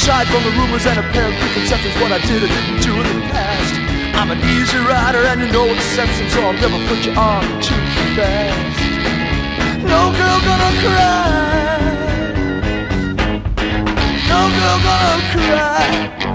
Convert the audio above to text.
aside from the rumors and apparent preconceptions, what I did or didn't do in the past. I'm an easy rider and you know the sense, so I'll never put you on too fast. No girl gonna cry. No girl gonna cry.